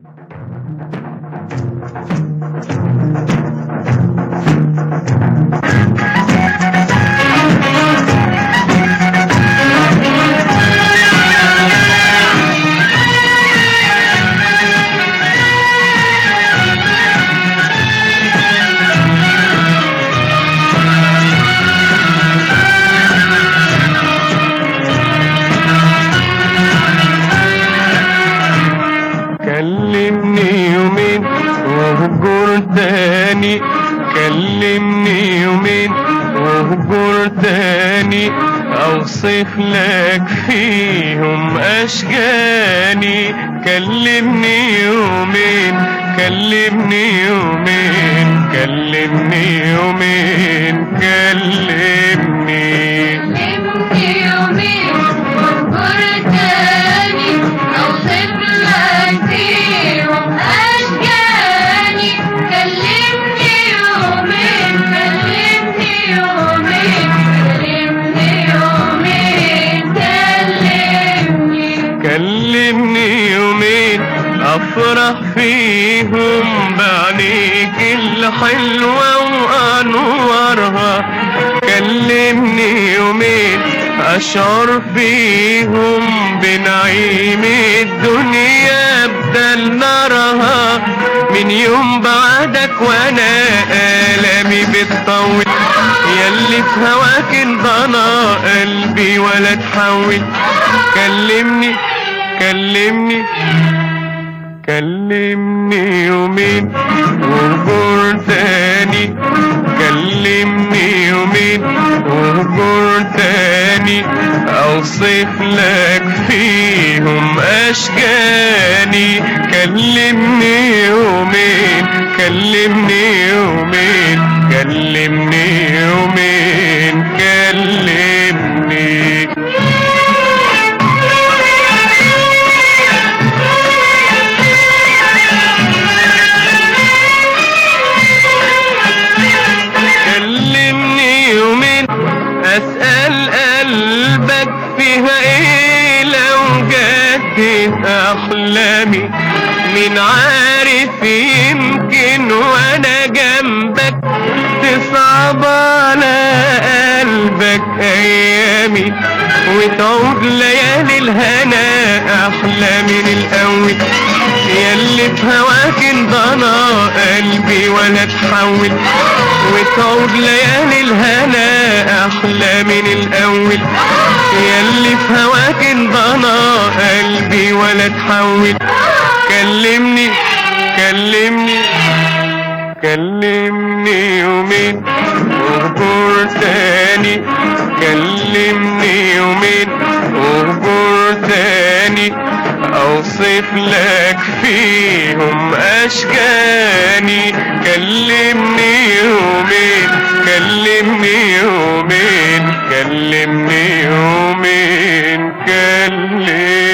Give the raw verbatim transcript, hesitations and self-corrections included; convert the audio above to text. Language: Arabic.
كلمني يومين واهجر تاني، كلمني يومين واهجر تاني، اوصف لك فيهم اشجاني. كلمني يومين، كلمني يومين، كلمني يومين، كلمني كلمني يومين واهجر تاني، اوصف لك فيهم اشجاني. كلمني يومين، كلمني يومين، كلمني يومين، كلمني كلمني يومين افرح فيهم بعينيك الحلوة وانوارها. كلمني يومين اشعر فيهم بنعيم الدنيا بدل نارها. من يوم بعدك وانا آلامي بتطول، ياللي في هواك انضنى قلبي ولا تحول. كلمني كلمني كلمني يومين واهجر تاني، كلمني يومين واهجر تاني، اوصف لك فيهم اشجاني. كلمني يومين، كلمني يومين، كلمني يومين، كلمني اسأل قلبك فيها ايه لو جدت احلامي. مين عارف يمكن وانا جنبك تصعب على قلبك ايامي، وتعود ليالي الهنا احلى من الاول. ياللي في هواك انضنى قلبي ولا تحول، وتعود ليالي الهنا احلى من الاول. ياللي في هواك انضنى قلبي ولا تحول. كلمني كلمني كلمني يومين واهجر تاني، كلمني يومين واهجر تاني، اوصف لك فيهم اشجاني. كلمني يومين، كلمني يومين، كلمني يومين، كلمني